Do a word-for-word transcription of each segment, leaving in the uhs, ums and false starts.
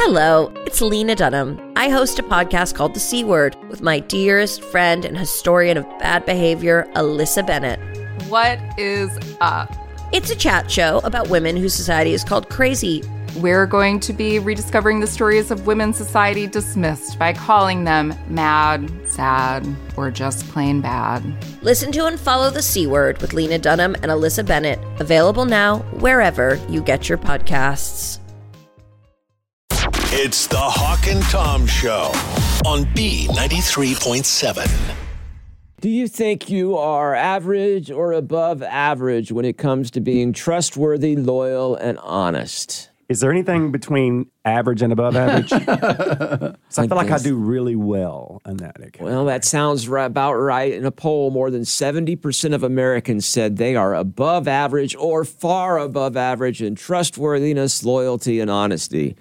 Hello, it's Lena Dunham. I host a podcast called The C Word with my dearest friend and historian of bad behavior, Alyssa Bennett. What is up? It's a chat show about women whose society is called crazy. We're going to be rediscovering the stories of women's society dismissed by calling them mad, sad, or just plain bad. Listen to and follow The C Word with Lena Dunham and Alyssa Bennett. Available now wherever you get your podcasts. It's the Hawk and Tom Show on B ninety-three point seven. Do you think you are average or above average when it comes to being trustworthy, loyal, and honest? Is there anything between average and above average? So I feel like I do really well in that. Well, that sounds right, about right. In a poll, more than seventy percent of Americans said they are above average or far above average in trustworthiness, loyalty, and honesty.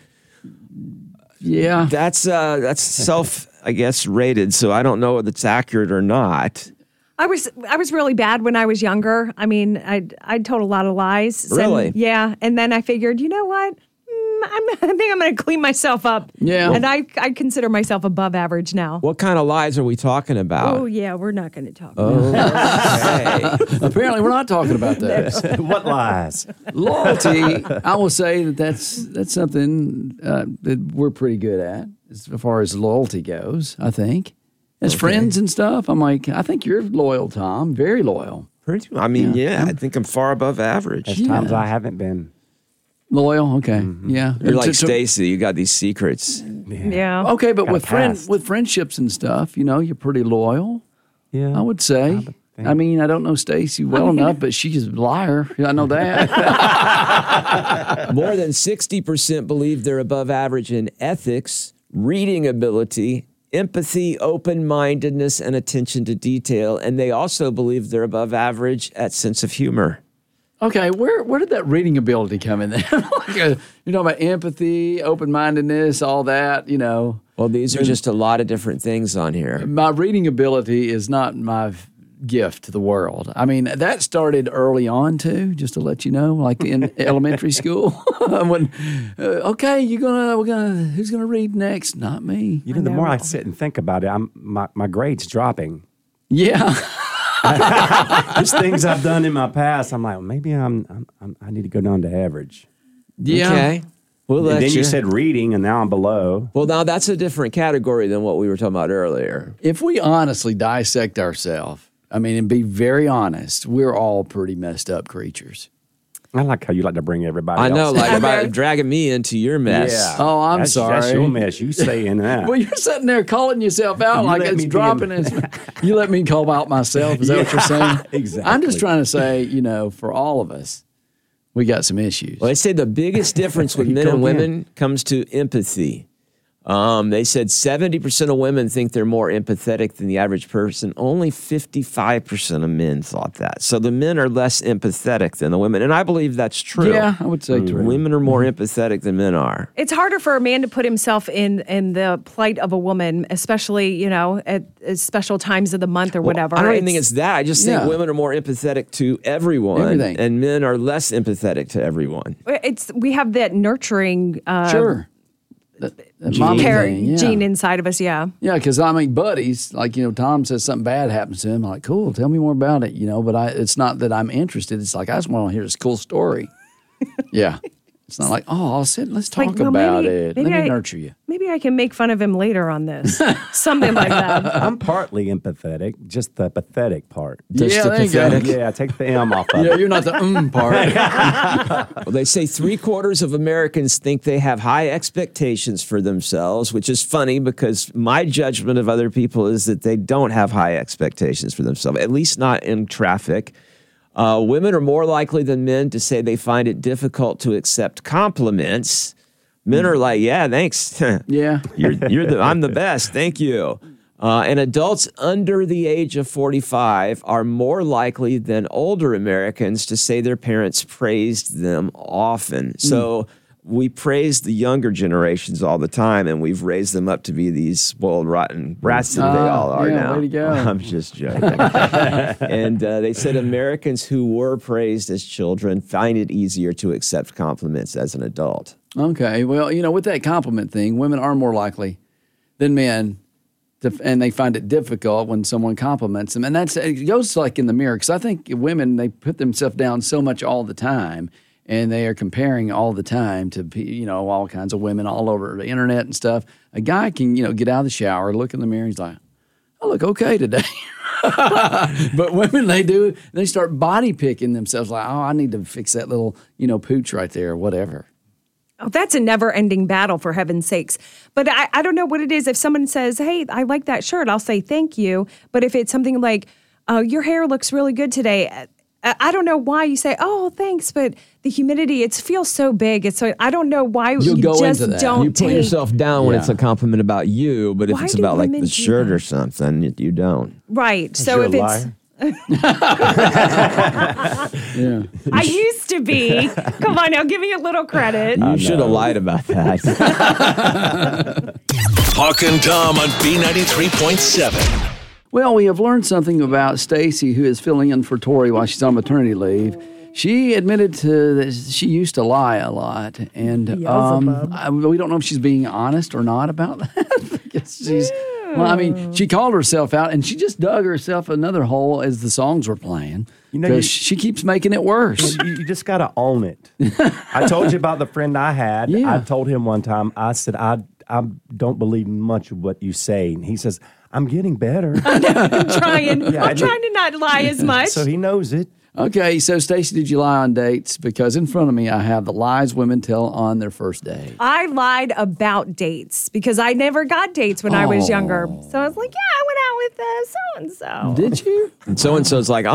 Yeah. That's uh, that's self, I guess, rated, so I don't know if it's accurate or not. I was I was really bad when I was younger. I mean, I I told a lot of lies. Really? And, yeah. And then I figured, you know what? Mm, I'm, I think I'm going to clean myself up. Yeah. And I I consider myself above average now. What kind of lies are we talking about? Oh, yeah. We're not going to talk Oh, about okay. Apparently, we're not talking about that. What lies? Loyalty, I will say that that's, that's something uh, that we're pretty good at as far as loyalty goes, I think. As Okay. friends and stuff, I'm like, I think you're loyal, Tom. Very loyal. Pretty, I mean, yeah, Yeah. I think I'm far above average. There's Yeah. times I haven't been. Loyal? Okay. Yeah. You're like To- to- Stacy. You got these secrets. Yeah. Okay, but Got with a friend, past. with friendships and stuff, you know, you're pretty loyal. Yeah. I would say. would think. I mean, I don't know Stacy well enough, but she's a liar. I know that. More than sixty percent believe they're above average in ethics, reading ability, empathy, open-mindedness, and attention to detail. And they also believe they're above average at sense of humor. Okay, where where did that reading ability come in there? like a, you're talking about empathy, open-mindedness, all that, you know. Well, these are just a lot of different things on here. My reading ability is not my gift to the world. I mean, that started early on too, just to let you know, like in elementary school. when uh, okay, you're gonna we're gonna who's gonna read next? Not me. You know, the more I sit and think about it, I'm my, my grade's dropping. Yeah. There's things I've done in my past. I'm like, well, maybe I'm, I'm, I'm I need to go down to average. Yeah. Okay. We'll And let then you you. said reading, and now I'm below. Well, now that's a different category than what we were talking about earlier. If we honestly dissect ourselves, I mean, and be very honest, we're all pretty messed up creatures. I like how you like to bring everybody. I know, else. like about dragging me into your mess. Yeah. Oh, I'm that's, sorry. That's your mess. You saying that? Well, you're sitting there calling yourself out You like let it's me be dropping. in- It's, you let me call out myself. Is that what you're saying? Exactly. I'm just trying to say, you know, for all of us, we got some issues. Well, they say the biggest difference with men Go and again. women comes to empathy. Um, they said seventy percent of women think they're more empathetic than the average person. Only fifty-five percent of men thought that. So the men are less empathetic than the women. And I believe that's true. Yeah, I would say true. Women are more empathetic than men are. It's harder for a man to put himself in in the plight of a woman, especially, you know, at, at special times of the month or Well, whatever. I don't even think it's that. I just Yeah. think women are more empathetic to everyone. Everything. And men are less empathetic to everyone. It's we have that nurturing uh, Sure. That, that Gene. mommy care, thing, yeah. gene inside of us. Yeah. Yeah, because I mean, buddies, like, you know, Tom says something bad happens to him. I'm like, cool, tell me more about it, you know, but I, it's not that I'm interested. It's like, I just want to hear this cool story. Yeah. It's not like, oh, I'll sit, let's talk Like, well, about maybe- it. maybe Let me I- nurture you. Maybe I can make fun of him later on this. Something like that. I'm partly empathetic, just the pathetic part. Just yeah, the there you go. pathetic. Yeah, take the M off of Yeah, it. you're not the mm part. Well, they say three quarters of Americans think they have high expectations for themselves, which is funny because my judgment of other people is that they don't have high expectations for themselves, at least not in traffic. Uh, women are more likely than men to say they find it difficult to accept compliments. Men are like, yeah, thanks. Yeah. You're, you're the, I'm the best. Thank you. Uh, and adults under the age of forty-five are more likely than older Americans to say their parents praised them often. So we praise the younger generations all the time, and we've raised them up to be these spoiled, rotten brats that they Ah, all are yeah, now. way to go. I'm just joking. And uh, they said Americans who were praised as children find it easier to accept compliments as an adult. Okay. Well, you know, with that compliment thing, women are more likely than men, to, and they find it difficult when someone compliments them. And that's it goes like in the mirror, because I think women, they put themselves down so much all the time, and they are comparing all the time to, you know, all kinds of women all over the internet and stuff. A guy can, you know, get out of the shower, look in the mirror, and he's like, I look okay today. But women, they do, they start body picking themselves like, oh, I need to fix that little, you know, pooch right there or whatever. Oh, that's a never-ending battle, for heaven's sakes. But I, I don't know what it is. If someone says, hey, I like that shirt, I'll say thank you. But if it's something like, oh, your hair looks really good today, I, I don't know why you say, oh, thanks, but the humidity, it feels so big. It's so, I don't know why You'll you go just into that. don't You put take. yourself down when Yeah. it's a compliment about you, but if Why it's do about like women the do shirt that? or something, you, you don't. Right. So You're if a it's. liar. Yeah. I used to be. Come on now, give me a little credit. You should have lied about that. Hawk and Tom on B ninety-three point seven. Well, we have learned something about Stacy, who is filling in for Tori while she's on maternity leave. She admitted to that she used to lie a lot, and um, I, we don't know if she's being honest or not about that. I guess she's. Well, I mean, she called herself out, and she just dug herself another hole as the songs were playing. You know, because you- she keeps making it worse. You, you just got to own it. I told you about the friend I had. Yeah. I told him one time, I said, I, I don't believe much of what you say. And he says, I'm getting better. I'm trying. Yeah, I I'm did- trying to not lie as much. So he knows it. Okay, so Stacy, did you lie on dates? Because in front of me, I have the lies women tell on their first date. I lied about dates because I never got dates when I was younger. So I was like, yeah, I went out with uh, so and so. Did you? And so and so's like, uh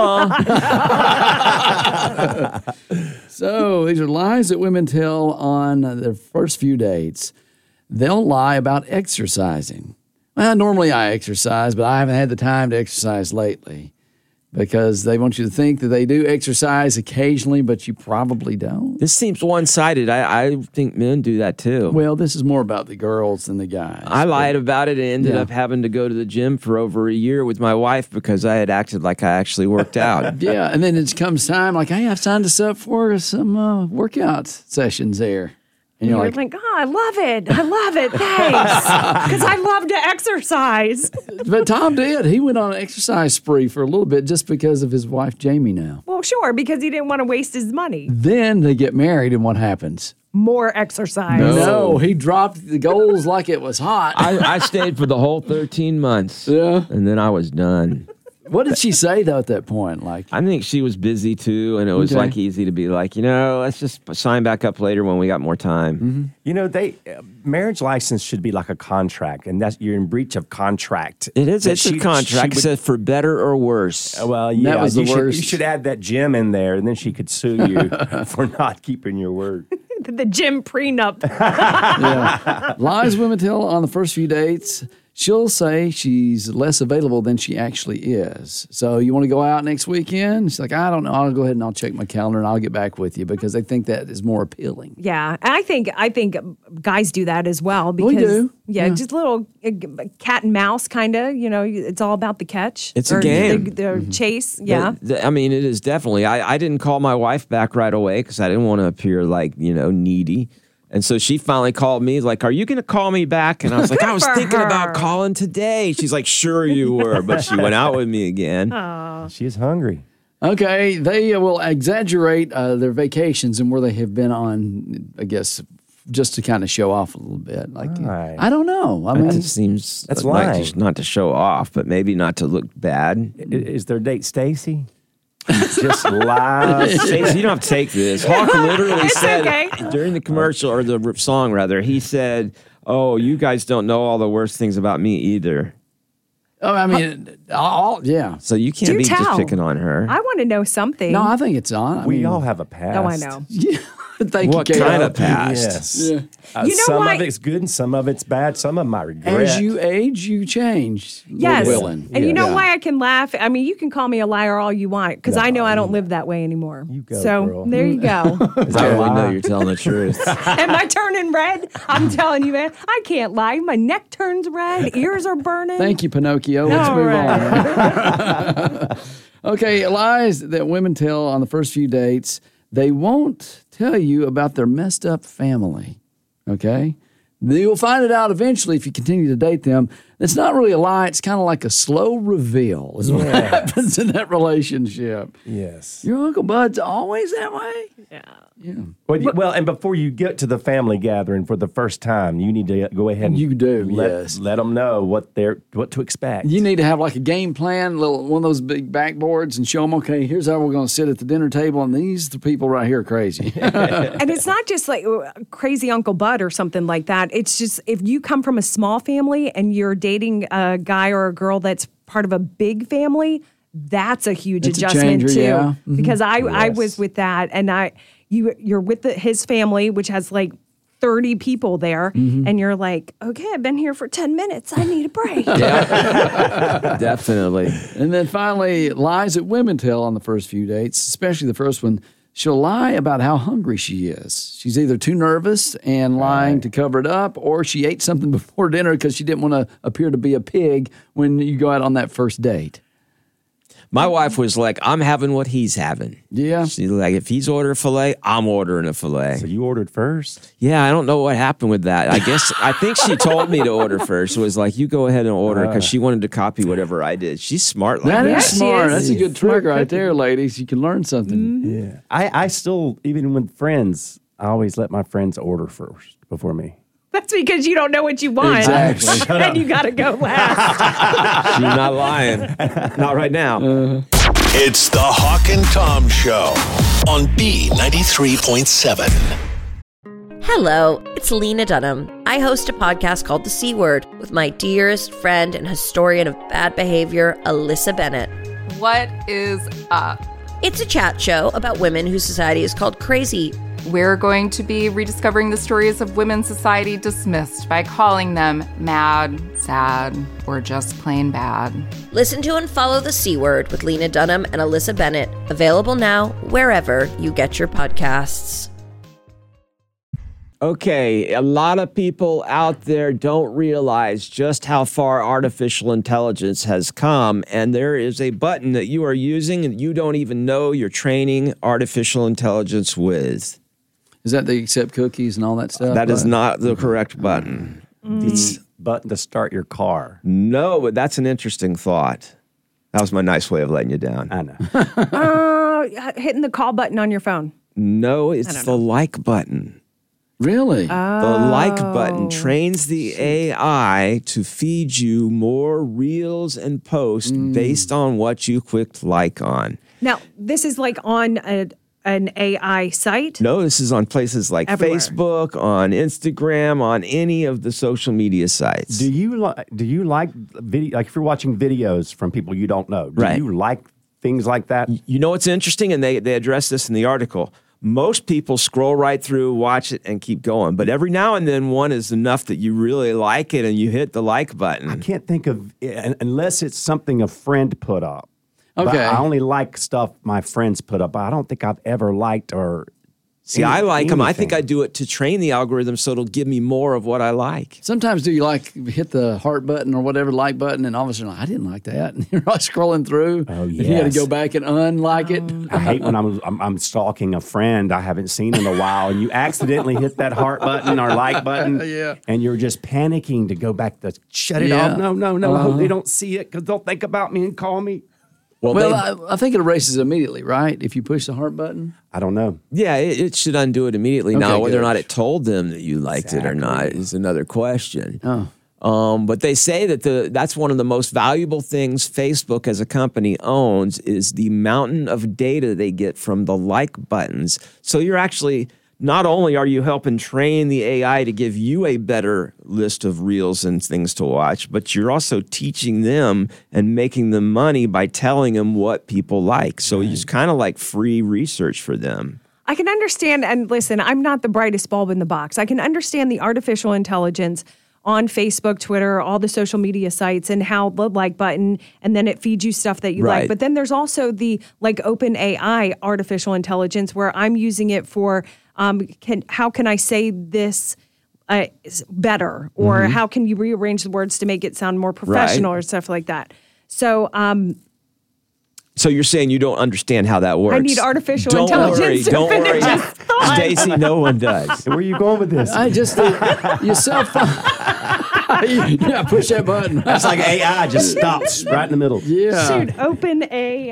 uh So these are lies that women tell on their first few dates. They'll lie about exercising. Well, normally I exercise, but I haven't had the time to exercise lately, because they want you to think that they do exercise occasionally, but you probably don't. This seems one sided. I, I think men do that too. Well, this is more about the girls than the guys. I lied about it and ended Yeah. up having to go to the gym for over a year with my wife because I had acted like I actually worked out. Yeah, and then it comes time like, hey, I've signed us up for some uh, workout sessions there. And You're you're like, like, oh, I love it. I love it. Thanks. Because I love to exercise. but Tom did. He went on an exercise spree for a little bit just because of his wife, Jamie, now. Well, sure, because he didn't want to waste his money. Then they get married, and what happens? More exercise. No, he dropped the goals like it was hot. I, I stayed for the whole thirteen months. Yeah. And then I was done. What did she say, though, at that point? Like, I think she was busy too, and it was Okay. like easy to be like, you know, let's just sign back up later when we got more time. Mm-hmm. You know, they uh, marriage license should be like a contract, and that's you're in breach of contract. It is. That It's she- a contract. she It would- says for better or worse. Well, yeah, was the you should, worst. You should add that gym in there, and then she could sue you for not keeping your word. The gym prenup. lies women tell on the first few dates. She'll say she's less available than she actually is. So you want to go out next weekend? She's like, I don't know. I'll go ahead and I'll check my calendar and I'll get back with you, because they think that is more appealing. Yeah, and I think I think guys do that as well. Because, We do. Yeah, Yeah. just a little uh, cat and mouse kind of. You know, it's all about the catch. It's a or game. The, the chase. Yeah. Th- th- I mean, it is definitely. I, I didn't call my wife back right away because I didn't want to appear like, you know, needy. And so she finally called me, like, are you going to call me back? And I was like, I was for thinking her. about calling today. She's like, sure you were. But she went out with me again. She is hungry. Okay, they uh, will exaggerate uh, their vacations and where they have been on, I guess, just to kind of show off a little bit. Like, Right. I don't know. I It mean, just seems That's like lying. just not to show off, but maybe not to look bad. I- Is their date Stacy? Just lies. Stacey, you don't have to take this. Hawk literally It's said okay. during the commercial or the r- song rather, he said, "Oh, you guys don't know all the worst things about me either." oh, I mean, all, yeah. So you can't Do be just tell. picking on her. I want to know something. No, I think it's on. I We mean, all have a past. Oh, I know. Yeah. Thank What you, Kato. kind of past? Yes. Yeah. Uh, You know some why- of it's good and some of it's bad. Some of them I regret. As you age, you change. Lord Yes. willing. And you know Yeah. why I can laugh? I mean, you can call me a liar all you want because I know I don't live that way anymore. You go, so girl. there you go. I really know you're telling the truth. Am I turning red? I'm telling you, man, I can't lie. My neck turns red, ears are burning. Thank you, Pinocchio. Let's All move right. on. Okay, lies that women tell on the first few dates. they won't tell you about their messed up family, okay? You'll find it out eventually if you continue to date them. It's not really a lie. It's kind of like a slow reveal is what Yes. happens in that relationship. Yes. Your Uncle Bud's always that way? Yeah. Yeah. Well, you- well, and before you get to the family gathering for the first time, you need to go ahead and You do, let, yes. let them know what they're what to expect. You need to have like a game plan, little one of those big backboards, and show them, okay, here's how we're going to sit at the dinner table, and these the people right here are crazy. And it's not just like uh, crazy Uncle Bud or something like that. It's just if you come from a small family and you're dating a guy or a girl that's part of a big family, that's a huge It's a adjustment changer, too. yeah. Mhm. Because I I Yes. was with that, and I you you're with the, his family, which has like thirty people there, and you're like, okay, I've been here for ten minutes. I need a break. Definitely. And then finally, lies that women tell on the first few dates, especially the first one. She'll lie about how hungry she is. She's either too nervous and lying to cover it up, or she ate something before dinner because she didn't want to appear to be a pig when you go out on that first date. My wife was like, I'm having what he's having. Yeah. She's like, if he's ordering a filet, I'm ordering a filet. So you ordered first? Yeah, I don't know what happened with that. I guess, I think she told me to order first. It was like, you go ahead and order because she wanted to copy whatever I did. She's smart like That that. is she smart. is. That's a good trick right there, ladies. You can learn something. Yeah. I, I still, even with friends, I always let my friends order first before me. That's because you don't know what you want, Exactly. and you got to go last. She's not lying. Not right now. It's the Hawk and Tom Show on B ninety-three point seven. Hello, it's Lena Dunham. I host a podcast called The C Word with my dearest friend and historian of bad behavior, Alyssa Bennett. What is up? It's a chat show about women whose society is called crazy. We're going to be rediscovering the stories of women society dismissed by calling them mad, sad, or just plain bad. Listen to and follow The C Word with Lena Dunham and Alyssa Bennett. Available now wherever you get your podcasts. Okay, a lot of people out there don't realize just how far artificial intelligence has come, and there is a button that you are using and you don't even know you're training artificial intelligence with. Is that the accept cookies and all that stuff? That is Right. not the correct button. It's Button to start your car. no, but that's an interesting thought. That was my nice way of letting you down. I know. Uh, hitting the call button on your phone. No, it's the like button. Really? The like button trains the A I to feed you more reels and posts based on what you clicked like on. Now, this is like on a, an A I site. No, this is on places like Everywhere. Facebook, on Instagram, on any of the social media sites. Do you like? Do you like video? Like if you're watching videos from people you don't know, do Right. you like things like that? You know what's interesting? And they, they address this in the article. Most people scroll right through, watch it, and keep going. But every now and then, one is enough that you really like it and you hit the like button. I can't think of unless it's something a friend put up. But Okay. I only like stuff my friends put up. I don't think I've ever liked or. See, any- I like them. I think I anything. do it to train the algorithm so it'll give me more of what I like. Sometimes do you like hit the heart button or whatever like button, and all of a sudden, I didn't like that. And you're like scrolling through. Oh, and you got to yes. go back and unlike it. I hate when I'm, I'm I'm stalking a friend I haven't seen in a while, and you accidentally hit that heart button or like button, Yeah. and you're just panicking to go back to shut it Yeah. off. No, no, no. I Uh-huh. hope they don't see it because they'll think about me and call me. Well, Well, they- I, I think it erases it immediately, right? If you push the heart button. I don't know. yeah, it, it should undo it immediately. now, Okay, whether or good. not it told them that you liked it or not Exactly. is another question. Oh. Um, but they say that the that's one of the most valuable things Facebook as a company owns is the mountain of data they get from the like buttons. So you're actually not only are you helping train the A I to give you a better list of reels and things to watch, but you're also teaching them and making them money by telling them what people like. So it's kind of like free research for them. I can understand, and listen, I'm not the brightest bulb in the box. I can understand the artificial intelligence on Facebook, Twitter, all the social media sites, and how the like button, and then it feeds you stuff that you Right. like. But then there's also the like open A I artificial intelligence where I'm using it for um, can how can I say this uh, is better, or Mm-hmm. how can you rearrange the words to make it sound more professional or stuff like that. So um, So you're saying you don't understand how that works? I need artificial don't intelligence Worry, to don't finish worry, his thought. Stacy. No one does. Where are you going with this? I just uh, your cell phone. Yeah, push that button. That's like A I just stops right in the middle. Yeah. Shoot, open A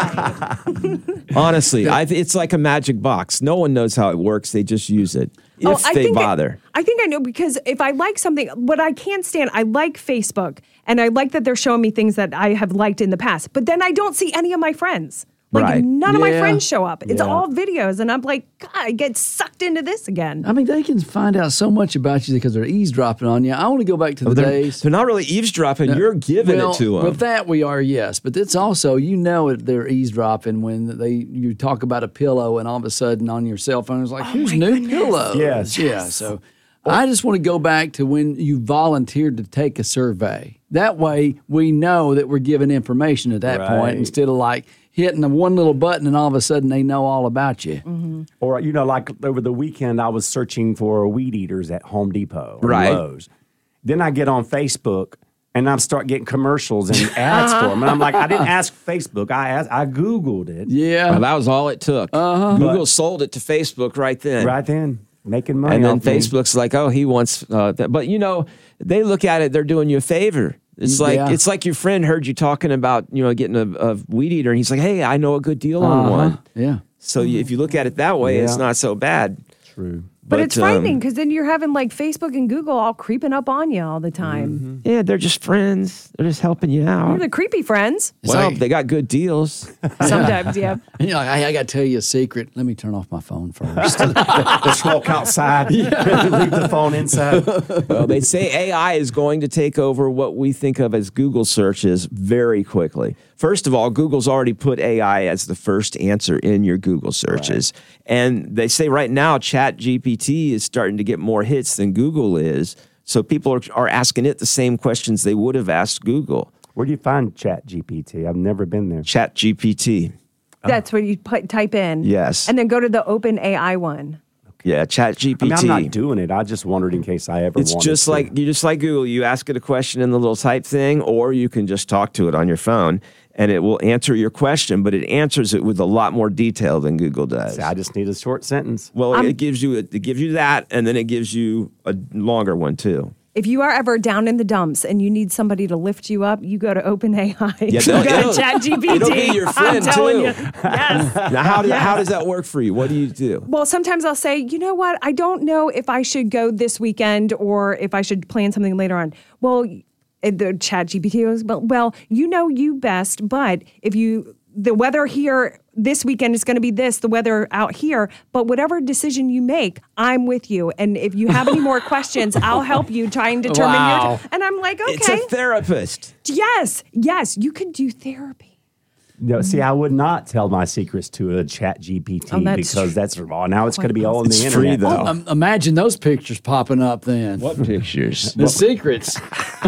I. Honestly, I, it's like a magic box. No one knows how it works. They just use it if Oh, I they think I- bother. I think I know because if I like something, what I can't stand, I like Facebook and I like that they're showing me things that I have liked in the past, but then I don't see any of my friends. Like Right. none of my Yeah. friends show up. It's Yeah. all videos, and I'm like, God, I get sucked into this again. I mean, they can find out so much about you because they're eavesdropping on you. I want to go back to the they're, days. they're not really eavesdropping. You're giving well, it to them. With that, we are, yes. But it's also, you know, it, they're eavesdropping when they you talk about a pillow and all of a sudden on your cell phone it's like, who's new pillow? Yes. Yeah. So I just want to go back to when you volunteered to take a survey. That way we know that we're giving information at that Right. point instead of like hitting the one little button and all of a sudden they know all about you. Mm-hmm. Or, you know, like over the weekend, I was searching for weed eaters at Home Depot or Right. Lowe's. Then I get on Facebook and I start getting commercials and ads for them. And I'm like, I didn't ask Facebook. I asked, I Googled it. Yeah. Well, that was all it took. Uh-huh. Google sold it to Facebook right then. Right then, making money. And then off me. Facebook's like, oh, he wants uh, that. But, you know, they look at it, they're doing you a favor. It's like Yeah. it's like your friend heard you talking about, you know, getting a, a weed eater, and he's like, hey, I know a good deal on Uh-huh. one. Yeah. So you, if you look at it that way, it's Yeah. not so bad. True. But, it's um, frightening because then you're having like Facebook and Google all creeping up on you all the time. Yeah, they're just friends. They're just helping you out. You're the creepy friends. It's Well, like- they got good deals. Sometimes, yeah. And you're like, hey, I got to tell you a secret. Let me turn off my phone first. Just walk outside, leave the phone inside. Well, they say A I is going to take over what we think of as Google searches very quickly. First of all, Google's already put A I as the first answer in your Google searches. And they say right now, Chat G P T is starting to get more hits than Google is. So people are, are asking it the same questions they would have asked Google. Where do you find Chat G P T? I've never been there. Chat G P T. That's what you put, type in. Yes. And then go to the Open A I one. Yeah, Chat G I P T. mean, I'm not doing it. I just wondered in case I ever It's wanted just to. like you just like Google. You ask it a question in the little type thing, or you can just talk to it on your phone, and it will answer your question. But it answers it with a lot more detail than Google does. I just need a short sentence. Well, it gives you it gives you that, and then it gives you a longer one too. If you are ever down in the dumps and you need somebody to lift you up, you go to Open A I. Yeah, you they'll- go it'll- to Chat G P T. it'll be your friend, I'm telling too. you. Yes. Now, how does how does that work for you? What do you do? Well, sometimes I'll say, you know what? I don't know if I should go this weekend or if I should plan something later on. Well, and the Chat G P T goes, well, well, you know you best, but if you, the weather here this weekend is going to be this, the weather out here, but whatever decision you make, I'm with you. And if you have any more questions, I'll help you try and determine Wow. your, and I'm like, okay, It's a therapist. yes, yes, you could do therapy. No, see, I would not tell my secrets to a Chat G P T Oh, that's because true. that's oh, now it's going to be all on It's the free, internet. though. Um, imagine those pictures popping up then. What pictures? The secrets.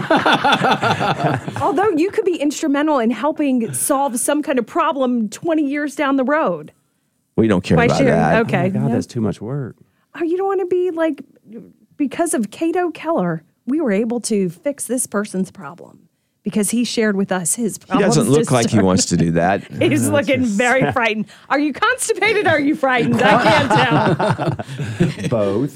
Although you could be instrumental in helping solve some kind of problem twenty years down the road. We don't care By about sharing- that. okay. Oh my God, No. that's too much work. Oh, you don't want to be like, because of Cato Keller, we were able to fix this person's problem because he shared with us his He problems. doesn't look to like he start. wants to do that. He's looking very frightened. Are you constipated? Or are you frightened? I can't tell. Both.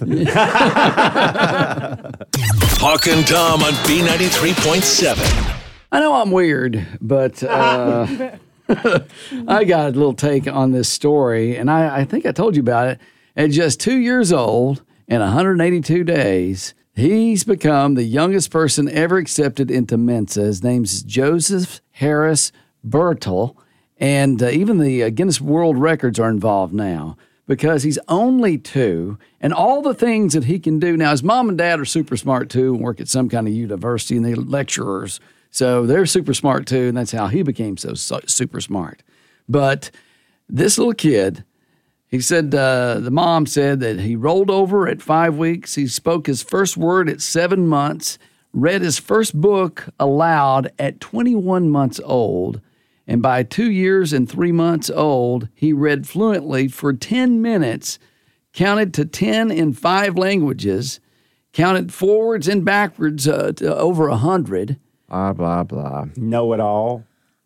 Hawk and Tom on B ninety-three point seven. I know I'm weird, but uh, I got a little take on this story, and I, I think I told you about it. At just two years old and one hundred eighty-two days, he's become the youngest person ever accepted into Mensa. His name's Joseph Harris Bertel, and uh, even the uh, Guinness World Records are involved now because he's only two, and all the things that he can do. Now, his mom and dad are super smart, too, and work at some kind of university, and they're lecturers. So they're super smart, too, and that's how he became so, so super smart. But this little kid, he said, uh, the mom said that he rolled over at five weeks. He spoke his first word at seven months, read his first book aloud at twenty-one months old. And by two years and three months old, he read fluently for ten minutes, counted to ten in five languages, counted forwards and backwards uh, to over one hundred. Blah, blah, blah. Know it all.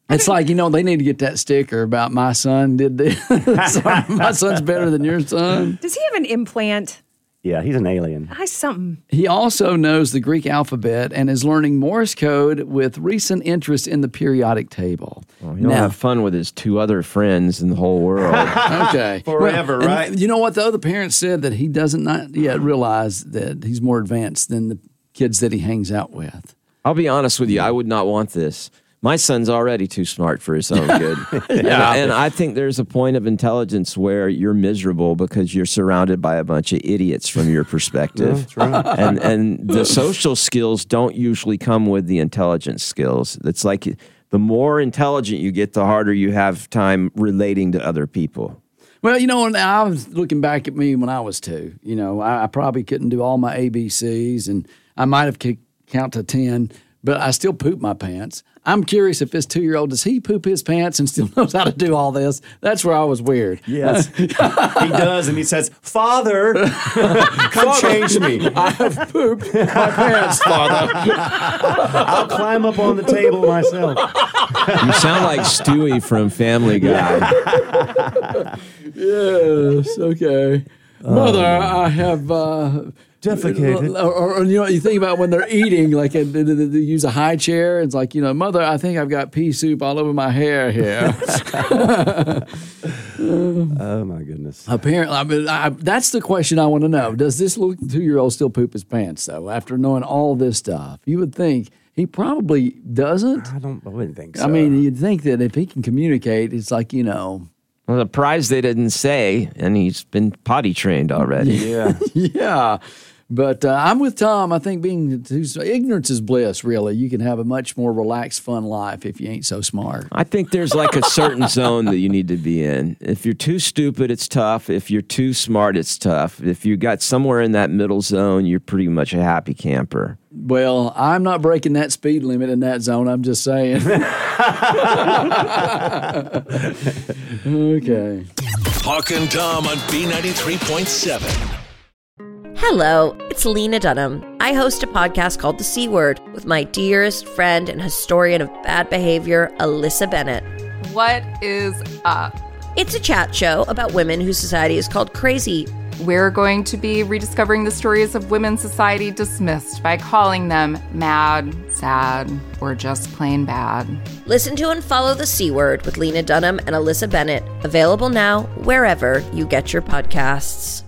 It's like, you know, they need to get that sticker about my son did this. Sorry, my son's better than your son. Does he have an implant? Yeah, he's an alien. I something. He also knows the Greek alphabet and is learning Morse code with recent interest in the periodic table. Well, he'll have fun with his two other friends in the whole world. Okay. Forever, Well, right? and you know what? The other parents said that he doesn't not yet realize that he's more advanced than the kids that he hangs out with. I'll be honest with you, I would not want this. My son's already too smart for his own good. yeah. And, and I think there's a point of intelligence where you're miserable because you're surrounded by a bunch of idiots from your perspective. That's right. And, and the social skills don't usually come with the intelligence skills. It's like the more intelligent you get, the harder you have time relating to other people. Well, you know, I was looking back at me when I was two. You know, I, I probably couldn't do all my A B Cs, and I might have could count to ten, but I still poop my pants. I'm curious if this two-year-old, does he poop his pants and still knows how to do all this? That's where I was weird. Yes, he does, and he says, "Father, come change me. I have pooped my pants, Father." I'll climb up on the table myself." You sound like Stewie from Family Guy. Yes, okay. Mother, I have... Uh, Defecated. Or, or, or, you know, you think about when they're eating, like uh, they, they, they use a high chair. It's like, you know, Mother, I think I've got pea soup all over my hair here. Oh, my goodness. Apparently, I mean, I, that's the question I want to know. Does this little two-year-old still poop his pants, though, after knowing all this stuff? You would think he probably doesn't. I don't. I wouldn't think so. I mean, you'd think that if he can communicate, it's like, you know. Well, the prize they didn't say, and he's been potty trained already. yeah. Yeah. But uh, I'm with Tom. I think being too, ignorance is bliss, really. You can have a much more relaxed, fun life if you ain't so smart. I think there's like a certain zone that you need to be in. If you're too stupid, it's tough. If you're too smart, it's tough. If you got somewhere in that middle zone, you're pretty much a happy camper. Well, I'm not breaking that speed limit in that zone. I'm just saying. Okay. Hawk and Tom on B ninety-three point seven. Hello, it's Lena Dunham. I host a podcast called The C Word with my dearest friend and historian of bad behavior, Alyssa Bennett. What is up? It's a chat show about women whose society is called crazy. We're going to be rediscovering the stories of women's society dismissed by calling them mad, sad, or just plain bad. Listen to and follow The C Word with Lena Dunham and Alyssa Bennett. Available now wherever you get your podcasts.